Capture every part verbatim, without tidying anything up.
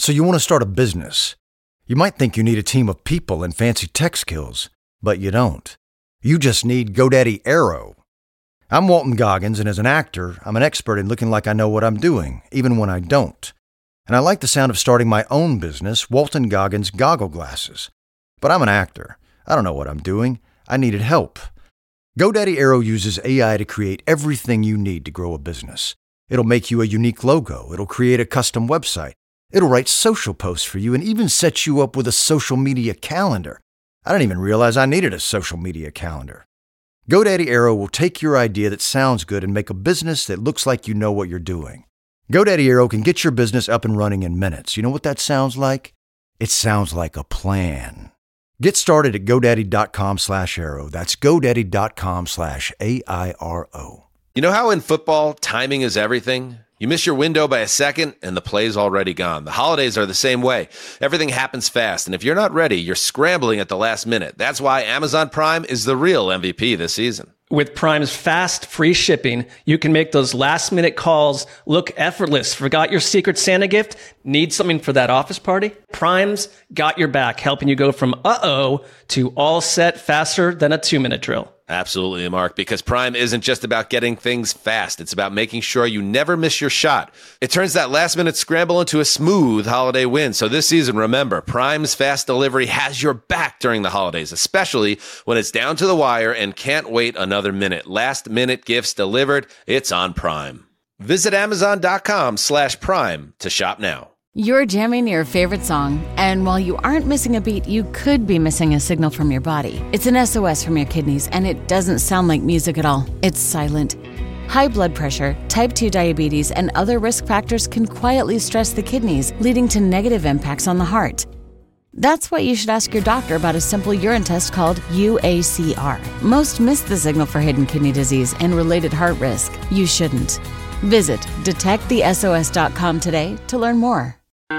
So you want to start a business. You might think you need a team of people and fancy tech skills, but you don't. You just need GoDaddy Aero. I'm Walton Goggins, and as an actor, I'm an expert in looking like I know what I'm doing, even when I don't. And I like the sound of starting my own business, Walton Goggins Goggle Glasses. But I'm an actor. I don't know what I'm doing. I needed help. GoDaddy Aero uses A I to create everything you need to grow a business. It'll make you a unique logo. It'll create a custom website. It'll write social posts for you and even set you up with a social media calendar. I didn't even realize I needed a social media calendar. GoDaddy Aero will take your idea that sounds good and make a business that looks like you know what you're doing. GoDaddy Aero can get your business up and running in minutes. You know what that sounds like? It sounds like a plan. Get started at GoDaddy.com slash Aero. That's GoDaddy.com slash A I R O. You know how in football, timing is everything? You miss your window by a second, and the play's already gone. The holidays are the same way. Everything happens fast, and if you're not ready, you're scrambling at the last minute. That's why Amazon Prime is the real M V P this season. With Prime's fast, free shipping, you can make those last-minute calls look effortless. Forgot your Secret Santa gift? Need something for that office party? Prime's got your back, helping you go from uh-oh to all set faster than a two-minute drill. Absolutely, Mark, because Prime isn't just about getting things fast. It's about making sure you never miss your shot. It turns that last-minute scramble into a smooth holiday win. So this season, remember, Prime's fast delivery has your back during the holidays, especially when it's down to the wire and can't wait another minute. Last-minute gifts delivered, it's on Prime. Visit Amazon.com slash Prime to shop now. You're jamming your favorite song, and while you aren't missing a beat, you could be missing a signal from your body. It's an S O S from your kidneys, and it doesn't sound like music at all. It's silent. High blood pressure, type two diabetes, and other risk factors can quietly stress the kidneys, leading to negative impacts on the heart. That's why you should ask your doctor about a simple urine test called U A C R. Most miss the signal for hidden kidney disease and related heart risk. You shouldn't. Visit detect the S O S dot com today to learn more.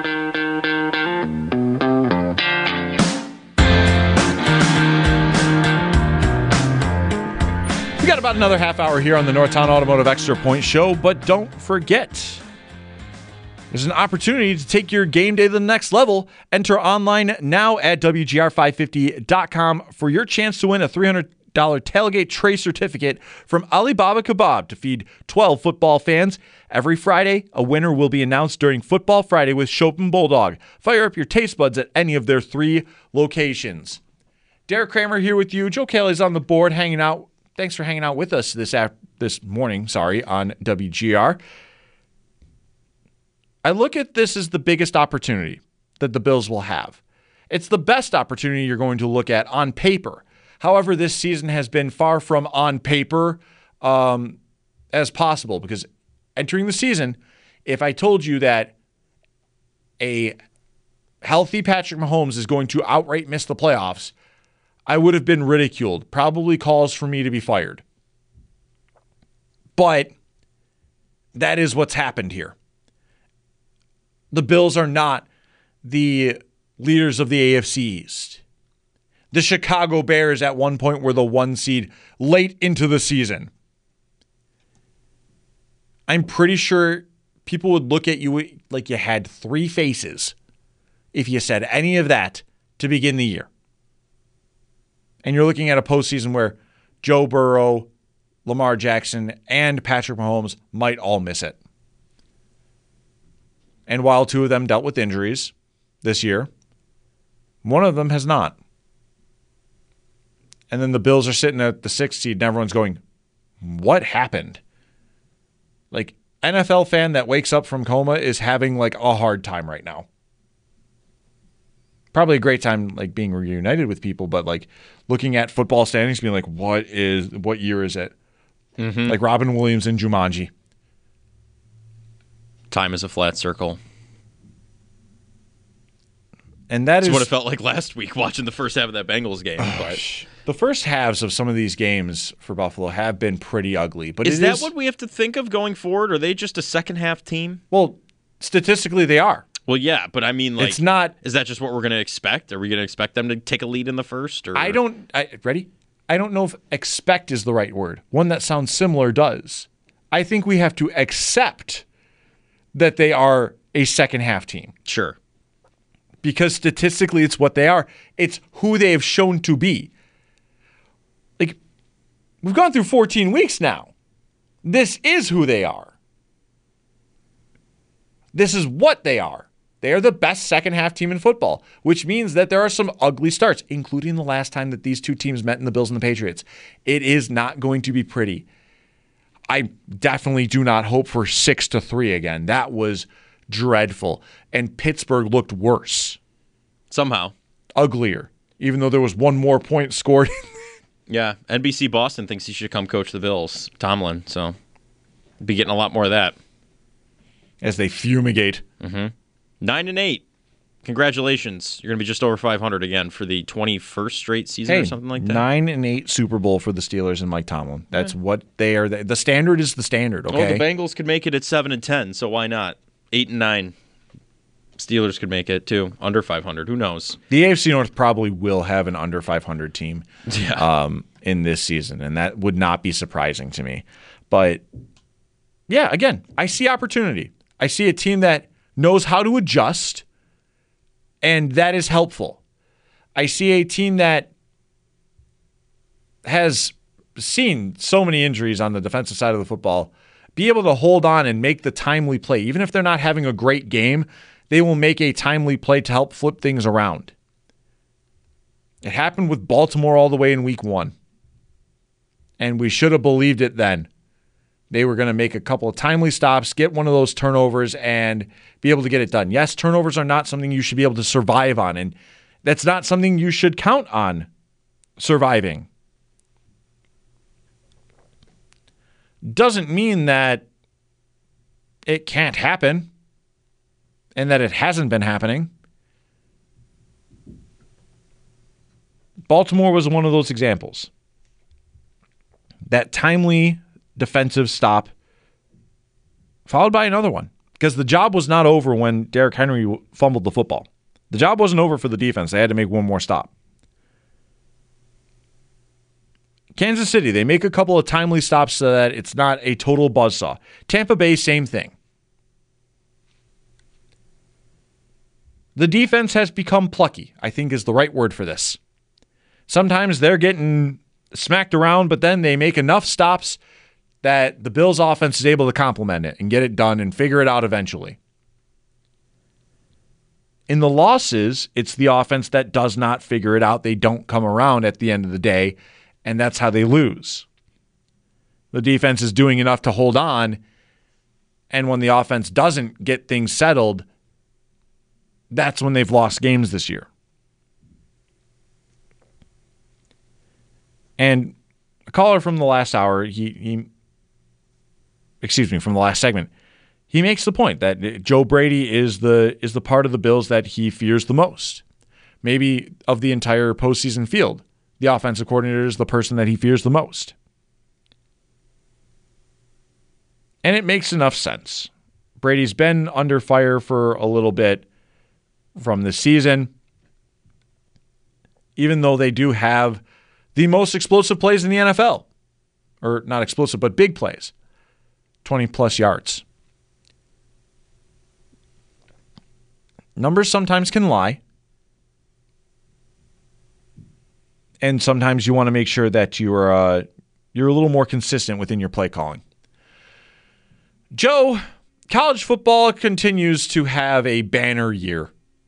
We got about another half hour here on the Northtown Automotive Extra Point Show, but don't forget, there's an opportunity to take your game day to the next level. Enter online now at W G R five fifty dot com for your chance to win a three hundred dollars tailgate tray certificate from Alibaba Kebab to feed twelve football fans. Every Friday, a winner will be announced during Football Friday with Chopin Bulldog. Fire up your taste buds at any of their three locations. Derek Kramer here with you. Joe Kelly's on the board hanging out. Thanks for hanging out with us this ap- this morning, sorry, on W G R. I look at this as the biggest opportunity that the Bills will have. It's the best opportunity you're going to look at on paper. However, this season has been far from on paper um, as possible, because entering the season, if I told you that a healthy Patrick Mahomes is going to outright miss the playoffs, I would have been ridiculed, probably calls for me to be fired. But that is what's happened here. The Bills are not the leaders of the A F C East. The Chicago Bears at one point were the one seed late into the season. I'm pretty sure people would look at you like you had three faces if you said any of that to begin the year. And you're looking at a postseason where Joe Burrow, Lamar Jackson, and Patrick Mahomes might all miss it. And while two of them dealt with injuries this year, one of them has not. And then the Bills are sitting at the sixth seed, and everyone's going, what happened? Like, N F L fan that wakes up from coma is having, like, a hard time right now. Probably a great time, like, being reunited with people, but, like, looking at football standings, being like, what is, what year is it? Mm-hmm. Like Robin Williams in Jumanji. Time is a flat circle. And that That's is what it felt like last week watching the first half of that Bengals game. But the first halves of some of these games for Buffalo have been pretty ugly. But is it that is, what we have to think of going forward? Are they just a second half team? Well, statistically they are. Well, yeah, but I mean, like, it's not. Is that just what we're going to expect? Are we going to expect them to take a lead in the first? Or I don't. I, ready? I don't know if expect is the right word. One that sounds similar does. I think we have to accept that they are a second half team. Sure. because statistically it's what they are. It's who they have shown to be. Like, we've gone through fourteen weeks now. This is who they are. This is what they are. They are the best second half team in football, which means that there are some ugly starts, including the last time that these two teams met in the Bills and the Patriots. It is not going to be pretty. I definitely do not hope for six to three again. That was dreadful. And Pittsburgh looked worse. Somehow. Uglier. Even though there was one more point scored. Yeah. N B C Boston thinks he should come coach the Bills. Tomlin. So be getting a lot more of that. As they fumigate. Mm-hmm. Nine and eight. Congratulations. You're going to be just over five hundred again for the twenty-first straight season hey, or something like that. Nine and eight Super Bowl for the Steelers and Mike Tomlin. That's yeah. what they are. The standard is the standard, okay? Well, the Bengals could make it at seven and ten, so why not? Eight and nine. Steelers could make it, too. Under five hundred. Who knows? The A F C North probably will have an under five hundred team yeah. um, in this season, and that would not be surprising to me. But, yeah, again, I see opportunity. I see a team that knows how to adjust, and that is helpful. I see a team that has seen so many injuries on the defensive side of the football be able to hold on and make the timely play. Even if they're not having a great game, they will make a timely play to help flip things around. It happened with Baltimore all the way in week one, and we should have believed it then. They were going to make a couple of timely stops, get one of those turnovers, and be able to get it done. Yes, turnovers are not something you should be able to survive on, and that's not something you should count on surviving. Doesn't mean that it can't happen and that it hasn't been happening. Baltimore was one of those examples. That timely defensive stop, followed by another one. Because the job was not over when Derrick Henry fumbled the football. The job wasn't over for the defense. They had to make one more stop. Kansas City, they make a couple of timely stops so that it's not a total buzzsaw. Tampa Bay, same thing. The defense has become plucky, I think is the right word for this. Sometimes they're getting smacked around, but then they make enough stops that the Bills' offense is able to complement it and get it done and figure it out eventually. In the losses, it's the offense that does not figure it out. They don't come around at the end of the day, and that's how they lose. The defense is doing enough to hold on, and when the offense doesn't get things settled, that's when they've lost games this year. And a caller from the last hour, he, he excuse me, from the last segment, he makes the point that Joe Brady is the is the part of the Bills that he fears the most. Maybe of the entire postseason field, the offensive coordinator is the person that he fears the most. And it makes enough sense. Brady's been under fire for a little bit from this season, even though they do have the most explosive plays in the N F L. Or not explosive, but big plays. twenty-plus yards. Numbers sometimes can lie. And sometimes you want to make sure that you're uh, you're a little more consistent within your play calling. Joe, college football continues to have a banner year.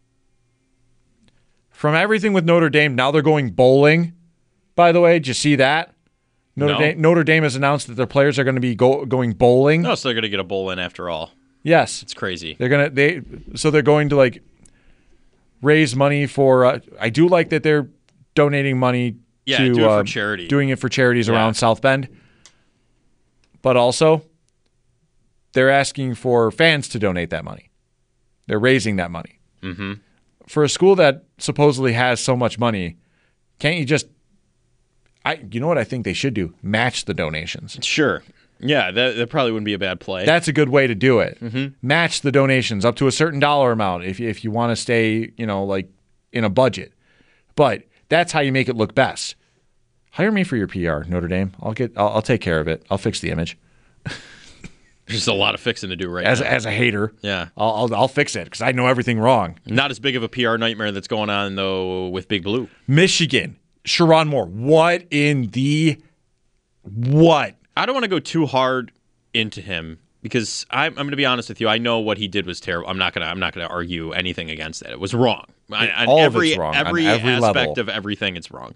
From everything with Notre Dame, now they're going bowling. By the way, did you see that? Notre, no. Dame, Notre Dame has announced that their players are going to be go, going bowling. No, so they're going to get a bowl in after all. Yes, it's crazy. They're gonna they so they're going to like raise money for. Uh, I do like that they're donating money. Yeah, to, do it uh, for charity. Doing it for charities yeah. around South Bend. But also, they're asking for fans to donate that money. They're raising that money. Mm-hmm. For a school that supposedly has so much money, can't you just, I you know what I think they should do? Match the donations. Sure. Yeah, that, that probably wouldn't be a bad play. That's a good way to do it. Mm-hmm. Match the donations up to a certain dollar amount if, if you want to stay, you know, like in a budget. But that's how you make it look best. Hire me for your P R, Notre Dame. I'll get. I'll, I'll take care of it. I'll fix the image. There's just a lot of fixing to do right as now. as a hater. Yeah, I'll I'll, I'll fix it because I know everything wrong. Not as big of a P R nightmare that's going on though with Big Blue. Michigan, Sherrone Moore. What in the what? I don't want to go too hard into him because I'm, I'm going to be honest with you. I know what he did was terrible. I'm not gonna I'm not gonna argue anything against that. It was wrong. On, on All every, of it's wrong. Every, on every aspect level. of everything, it's wrong.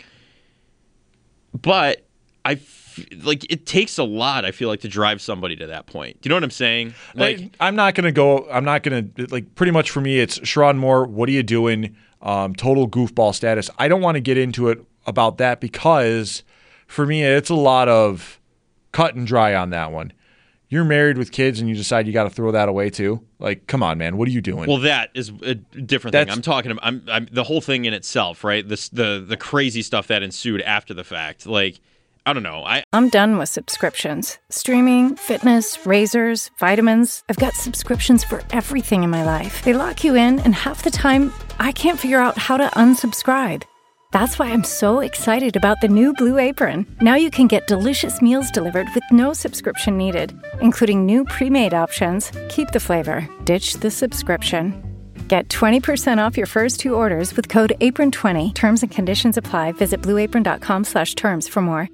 But I f- like it takes a lot. I feel like to drive somebody to that point. Do you know what I'm saying? Like I, I'm not gonna go. I'm not gonna like. Pretty much for me, it's Sherrone Moore. What are you doing? Um, total goofball status. I don't want to get into it about that because for me, it's a lot of cut and dry on that one. You're married with kids and you decide you got to throw that away too. Like, come on, man. What are you doing? Well, that is a different That's, thing. I'm talking about I'm, I'm, the whole thing in itself, right? This the the crazy stuff that ensued after the fact. Like, I don't know. I I'm done with subscriptions. Streaming, fitness, razors, vitamins. I've got subscriptions for everything in my life. They lock you in, and half the time, I can't figure out how to unsubscribe. That's why I'm so excited about the new Blue Apron. Now you can get delicious meals delivered with no subscription needed, including new pre-made options. Keep the flavor, ditch the subscription. Get twenty percent off your first two orders with code apron twenty. Terms and conditions apply. Visit blueapron.com slash terms for more.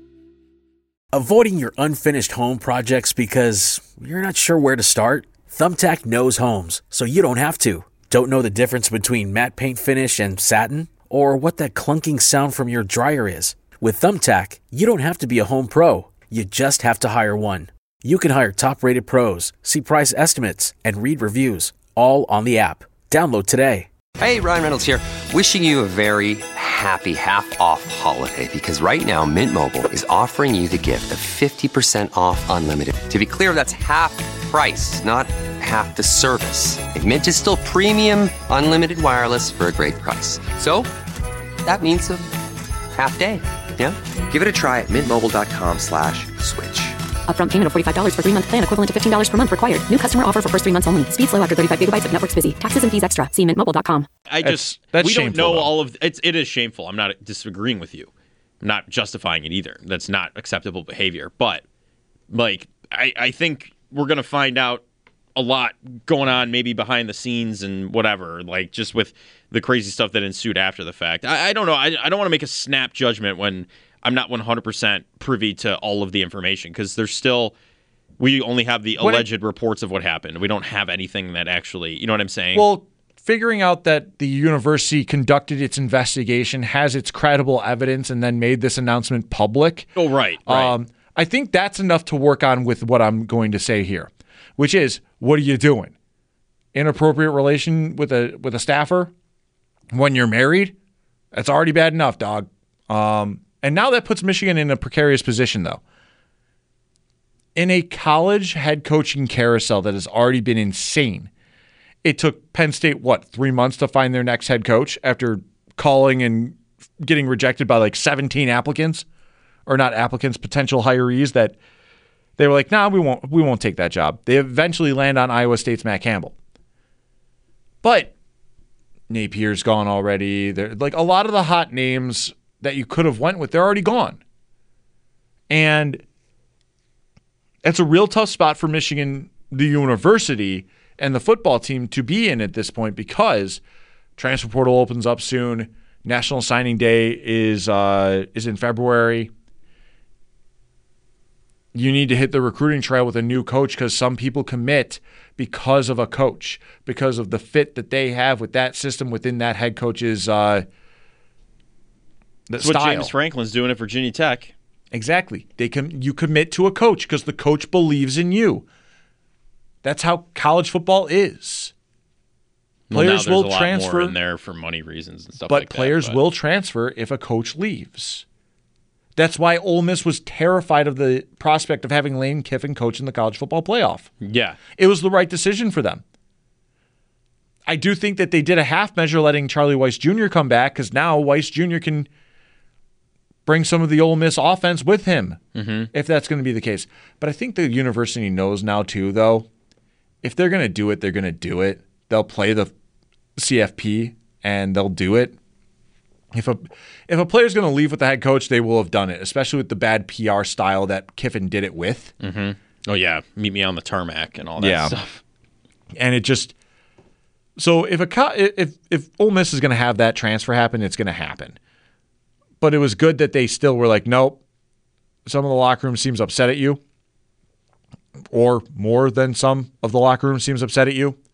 Avoiding your unfinished home projects because you're not sure where to start? Thumbtack knows homes, so you don't have to. Don't know the difference between matte paint finish and satin? Or what that clunking sound from your dryer is? With Thumbtack, you don't have to be a home pro. You just have to hire one. You can hire top-rated pros, see price estimates, and read reviews, all on the app. Download today. Hey, Ryan Reynolds here. Wishing you a very happy half-off holiday because right now Mint Mobile is offering you the gift of fifty percent off unlimited. To be clear, that's half price, not half the service. And Mint is still premium unlimited wireless for a great price. So that means a half day. Yeah? Give it a try at mintmobile.com slash switch. Upfront payment of forty-five dollars for three-month plan equivalent to fifteen dollars per month required. New customer offer for first three months only. Speed slow after thirty-five gigabytes if network's busy. Taxes and fees extra. See mint mobile dot com. I just That's- that's we don't shameful, know though. all of it's it is shameful. I'm not disagreeing with you. I'm not justifying it either. That's not acceptable behavior. But like I, I think we're gonna find out a lot going on maybe behind the scenes and whatever, like just with the crazy stuff that ensued after the fact. I, I don't know. I, I don't want to make a snap judgment when I'm not one hundred percent privy to all of the information because there's still we only have the When alleged it, reports of what happened. We don't have anything that actually, you know what I'm saying? Well, figuring out that the university conducted its investigation, has its credible evidence, and then made this announcement public. Oh, right. right. Um, I think that's enough to work on with what I'm going to say here, which is, what are you doing? Inappropriate relation with a with a staffer when you're married? That's already bad enough, dog. Um, and now that puts Michigan in a precarious position, though. In a college head coaching carousel that has already been insane, it took Penn State, what, three months to find their next head coach after calling and getting rejected by like seventeen applicants, or not applicants, potential hirees that they were like, nah, we won't, we won't take that job. They eventually land on Iowa State's Matt Campbell. But Napier's gone already. They're, like a lot of the hot names that you could have went with, they're already gone. And it's a real tough spot for Michigan, the university, and the football team to be in at this point because transfer portal opens up soon. National Signing Day is uh, is in February. You need to hit the recruiting trail with a new coach because some people commit because of a coach, because of the fit that they have with that system within that head coach's uh, That's style. what James Franklin's doing at Virginia Tech. Exactly. They com- you commit to a coach because the coach believes in you. That's how college football is. Players well, now will there's a lot transfer more in there for money reasons and stuff but like players that. But will transfer if a coach leaves. That's why Ole Miss was terrified of the prospect of having Lane Kiffin coach in the college football playoff. Yeah. It was the right decision for them. I do think that they did a half measure letting Charlie Weiss Junior come back because now Weiss Junior can bring some of the Ole Miss offense with him, mm-hmm. if that's going to be the case. But I think the university knows now too, though, if they're going to do it, they're going to do it. They'll play the C F P and they'll do it. If a if a player's going to leave with the head coach, they will have done it, especially with the bad P R style that Kiffin did it with. Mm-hmm. Oh, yeah. Meet me on the tarmac and all that Yeah. stuff. And it just so if a co- if if Ole Miss is going to have that transfer happen, it's going to happen. But it was good that they still were like, nope. Some of the locker room seems upset at you, or more than some of the locker room seems upset at you.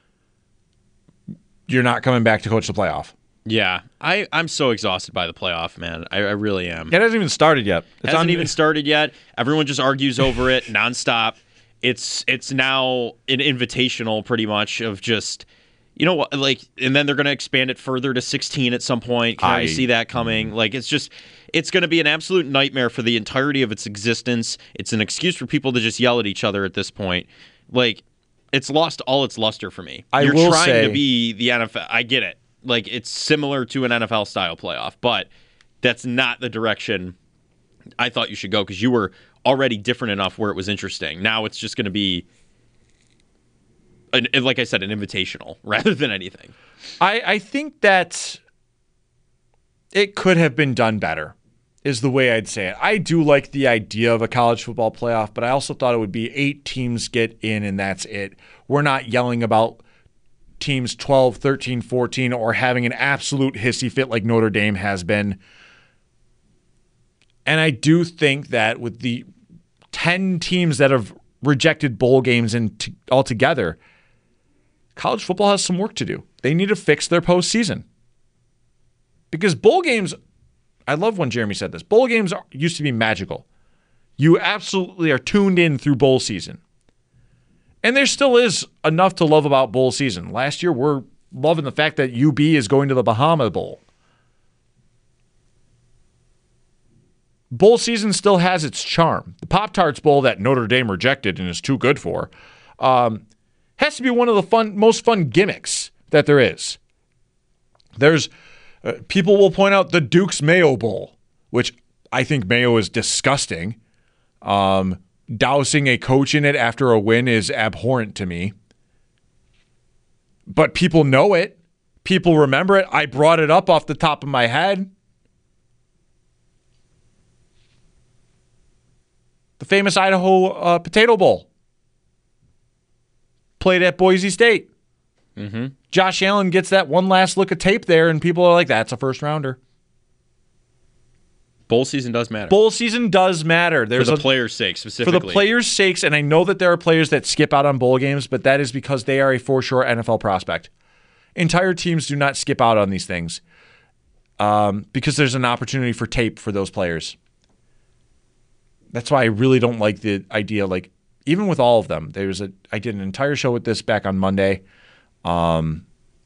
You're not coming back to coach the playoff. Yeah, I, I'm so exhausted by the playoff, man. I, I really am. It hasn't even started yet. It hasn't even started yet. Everyone just argues over it nonstop. It's it's now an invitational, pretty much, of just, you know what, like, and then they're going to expand it further to sixteen at some point. Can I see that coming? Like, it's just, it's going to be an absolute nightmare for the entirety of its existence. It's an excuse for people to just yell at each other at this point. Like, it's lost all its luster for me. I You're will trying say, to be the N F L. I get it. Like, it's similar to an N F L style playoff, but that's not the direction I thought you should go, because you were already different enough where it was interesting. Now it's just going to be, an, like I said, an invitational rather than anything. I, I think that it could have been done better, is the way I'd say it. I do like the idea of a college football playoff, but I also thought it would be eight teams get in and that's it. We're not yelling about teams twelve, thirteen, fourteen, or having an absolute hissy fit like Notre Dame has been. And I do think that with the ten teams that have rejected bowl games and t- altogether, college football has some work to do. They need to fix their postseason. Because bowl games, I love when Jeremy said this, bowl games are, used to be magical. You absolutely are tuned in through bowl season. And there still is enough to love about bowl season. Last year, we're loving the fact that U B is going to the Bahama Bowl. Bowl season still has its charm. The Pop-Tarts Bowl that Notre Dame rejected and is too good for um, has to be one of the fun, most fun gimmicks that there is. There's uh, people will point out the Duke's Mayo Bowl, which I think mayo is disgusting. Um, dousing a coach in it after a win is abhorrent to me. But people know it. People remember it. I brought it up off the top of my head. The famous Idaho uh, Potato Bowl. Played at Boise State. Mm-hmm. Josh Allen gets that one last look at tape there, and people are like, that's a first rounder. Bowl season does matter. Bowl season does matter. There's for the a, players' sake, specifically. For the players' sakes, and I know that there are players that skip out on bowl games, but that is because they are a for sure N F L prospect. Entire teams do not skip out on these things um, because there's an opportunity for tape for those players. That's why I really don't like the idea, like, even with all of them. There's a I did an entire show with this back on Monday. Um,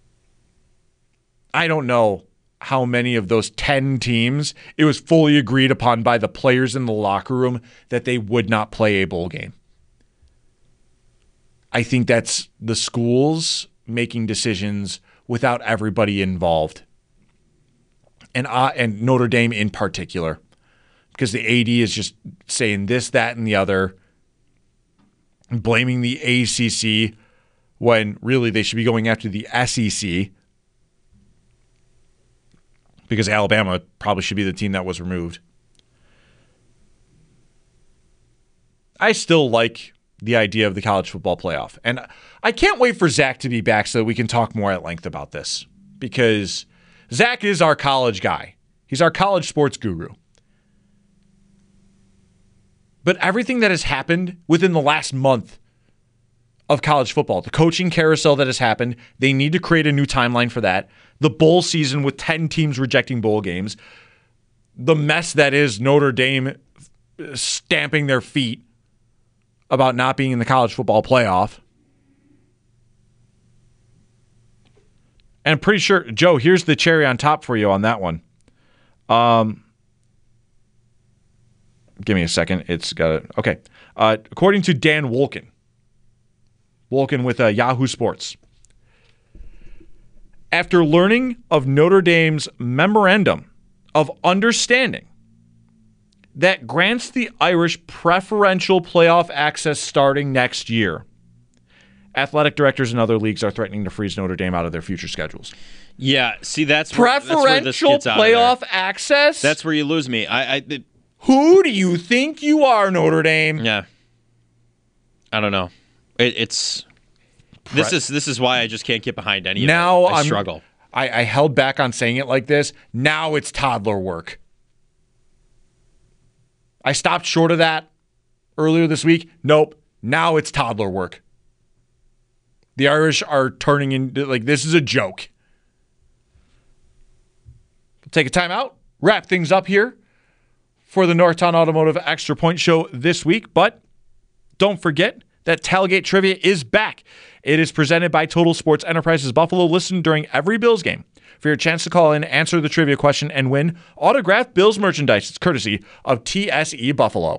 I don't know how many of those ten teams it was fully agreed upon by the players in the locker room that they would not play a bowl game. I think that's the schools making decisions without everybody involved. And uh, and Notre Dame in particular. Because the A D is just saying this, that, and the other, and blaming the A C C when really they should be going after the S E C, because Alabama probably should be the team that was removed. I still like the idea of the college football playoff. And I can't wait for Zach to be back so that we can talk more at length about this, because Zach is our college guy. He's our college sports guru. But everything that has happened within the last month of college football, the coaching carousel that has happened, they need to create a new timeline for that. The bowl season with ten teams rejecting bowl games. The mess that is Notre Dame stamping their feet about not being in the college football playoff. And I'm pretty sure, Joe, here's the cherry on top for you on that one. Um... Give me a second. It's got it. Okay. Uh, according to Dan Wolken, Wolken with uh, Yahoo Sports, after learning of Notre Dame's memorandum of understanding that grants the Irish preferential playoff access starting next year, athletic directors in other leagues are threatening to freeze Notre Dame out of their future schedules. Yeah. See, that's where, preferential that's where this gets out playoff of there. access. That's where you lose me. I. I it, Who do you think you are, Notre Dame? Yeah. I don't know. It, it's this is this is why I just can't get behind any now of it. I I'm, struggle. I, I held back on saying it like this. Now it's toddler work. I stopped short of that earlier this week. Nope. Now it's toddler work. The Irish are turning into, like, this is a joke. We'll take a time out, wrap things up here for the Northtown Automotive Extra Point Show this week. But don't forget that Tailgate Trivia is back. It is presented by Total Sports Enterprises Buffalo. Listen during every Bills game for your chance to call in, answer the trivia question, and win autographed Bills merchandise. It's courtesy of T S E Buffalo.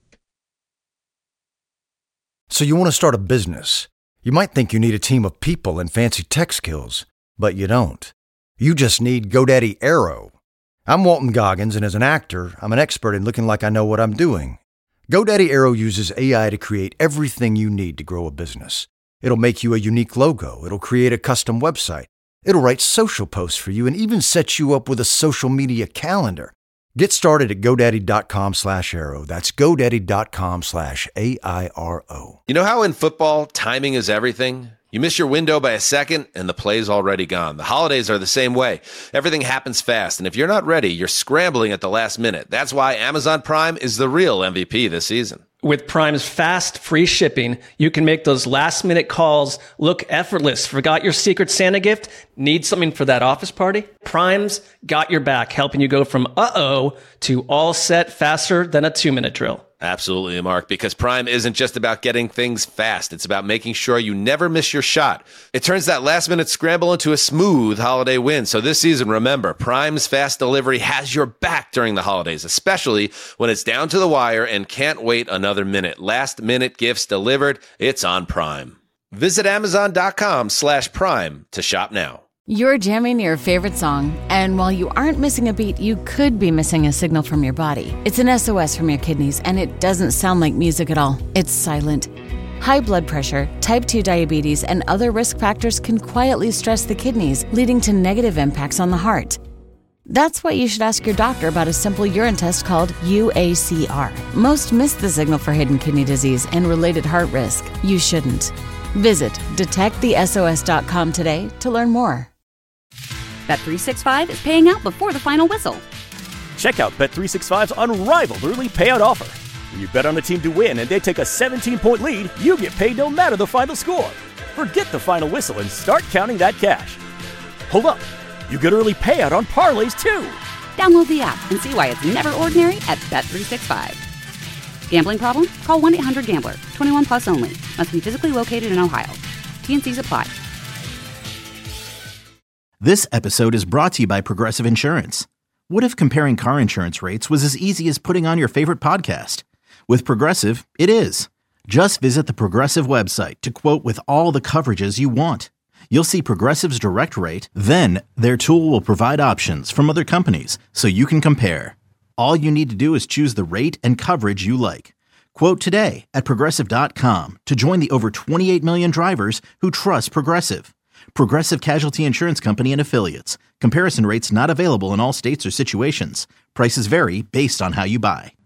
So you want to start a business. You might think you need a team of people and fancy tech skills, but you don't. You just need GoDaddy Aero. I'm Walton Goggins, and as an actor, I'm an expert in looking like I know what I'm doing. GoDaddy Aero uses A I to create everything you need to grow a business. It'll make you a unique logo. It'll create a custom website. It'll write social posts for you and even set you up with a social media calendar. Get started at GoDaddy.com slash Aero. That's GoDaddy.com slash A I R O. You know how in football, timing is everything? You miss your window by a second, and the play's already gone. The holidays are the same way. Everything happens fast, and if you're not ready, you're scrambling at the last minute. That's why Amazon Prime is the real M V P this season. With Prime's fast, free shipping, you can make those last-minute calls look effortless. Forgot your Secret Santa gift? Need something for that office party? Prime's got your back, helping you go from uh-oh to all set faster than a two-minute drill. Absolutely, Mark, because Prime isn't just about getting things fast. It's about making sure you never miss your shot. It turns that last-minute scramble into a smooth holiday win. So this season, remember, Prime's fast delivery has your back during the holidays, especially when it's down to the wire and can't wait another minute. Last-minute gifts delivered, it's on Prime. Visit Amazon.com slash Prime to shop now. You're jamming your favorite song, and while you aren't missing a beat, you could be missing a signal from your body. It's an S O S from your kidneys, and it doesn't sound like music at all. It's silent. High blood pressure, type two diabetes, and other risk factors can quietly stress the kidneys, leading to negative impacts on the heart. That's why you should ask your doctor about a simple urine test called U A C R. Most miss the signal for hidden kidney disease and related heart risk. You shouldn't. Visit detect the S O S dot com today to learn more. Bet three sixty-five is paying out before the final whistle. Check out Bet three sixty-five's unrivaled early payout offer. When you bet on a team to win and they take a seventeen-point lead, you get paid no matter the final score. Forget the final whistle and start counting that cash. Hold up. You get early payout on parlays, too. Download the app and see why it's never ordinary at Bet three sixty-five. Gambling problem? Call one eight hundred gambler. twenty-one plus only. Must be physically located in Ohio. T and C's apply. This episode is brought to you by Progressive Insurance. What if comparing car insurance rates was as easy as putting on your favorite podcast? With Progressive, it is. Just visit the Progressive website to quote with all the coverages you want. You'll see Progressive's direct rate, then their tool will provide options from other companies so you can compare. All you need to do is choose the rate and coverage you like. Quote today at Progressive dot com to join the over twenty-eight million drivers who trust Progressive. Progressive Casualty Insurance Company and Affiliates. Comparison rates not available in all states or situations. Prices vary based on how you buy.